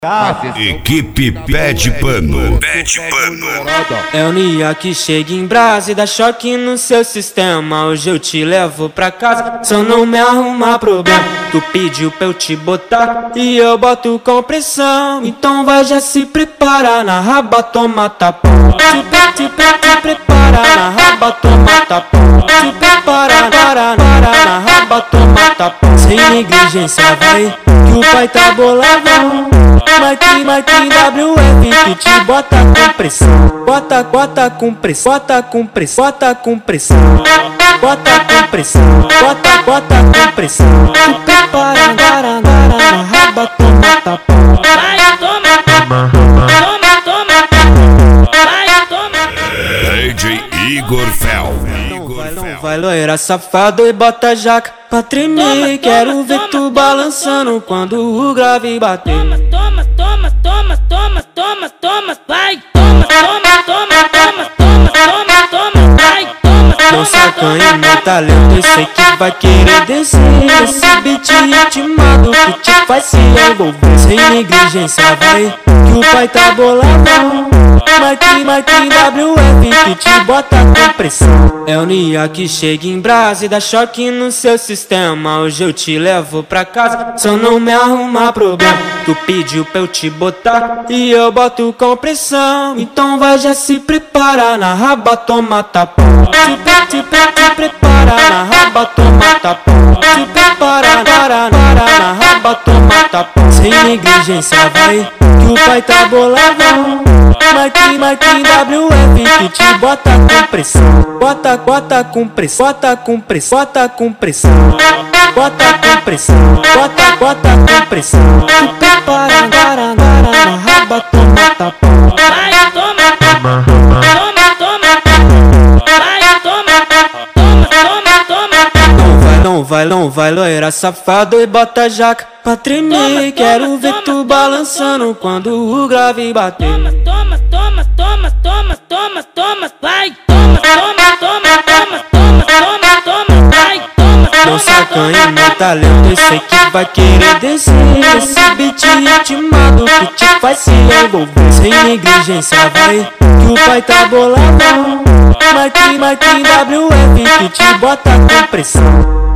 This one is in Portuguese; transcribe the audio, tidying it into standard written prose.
Equipe Pé de Pano. É o Nia que chega em brasa e dá choque no seu sistema. Hoje eu te levo pra casa, só não me arrumar problema. Tu pediu pra eu te botar e eu boto com pressão. Então vai já se prepara, na raba toma tapão. Te prepara, na raba toma tapão. Te prepara, na raba toma tapão. Sem negligência vai, que o pai tá boladão. Mike WF que te bota com pressão. Bota com pressão, bota com pressão, bota com pressão. Bota com pressão, bota com pressão. Tu prepara, na raba toma tapão. Vai, toma, vai, toma. DJ Igor Fel. Não vai loira safado e bota jaca pra tremer. Quero ver tu balançando quando o grave bater. Toma, vai, toma, vai, toma. Não sacanha meu talento, eu sei que vai querer descer. Esse beat ritmado que te faz se envolver. Sem negligência vai, que o pai tá boladão. Mike WF que te bota com pressão. É o Nia que chega em brasa e dá choque no seu sistema. Hoje eu te levo pra casa, só não me arrumar problema. Tu pediu pra eu te botar e eu boto com pressão. Então vai já se prepara, na raba toma tapão. Te prepara, na raba toma tapão. Te prepara, na raba toma tapão. Sem negligência vai, que o pai tá boladão. Mike WF que te bota com pressão. Bota com pressão, bota com pressão, bota com pressão. Bota com pressão, bota com pressão. Tu prepara, na raba toma tapão. Vai, toma, vai, toma. Não vai loira safado e bota jaca pra tremer. Quero ver tu balançando quando o grave bater. Toma, vai, toma, vai, toma. Não sacanha meu talento, eu sei que vai querer descer. Esse beat ritmado que te faz se envolver. Sem negligência vai, que o pai tá boladão. Mike WF que te bota com pressão.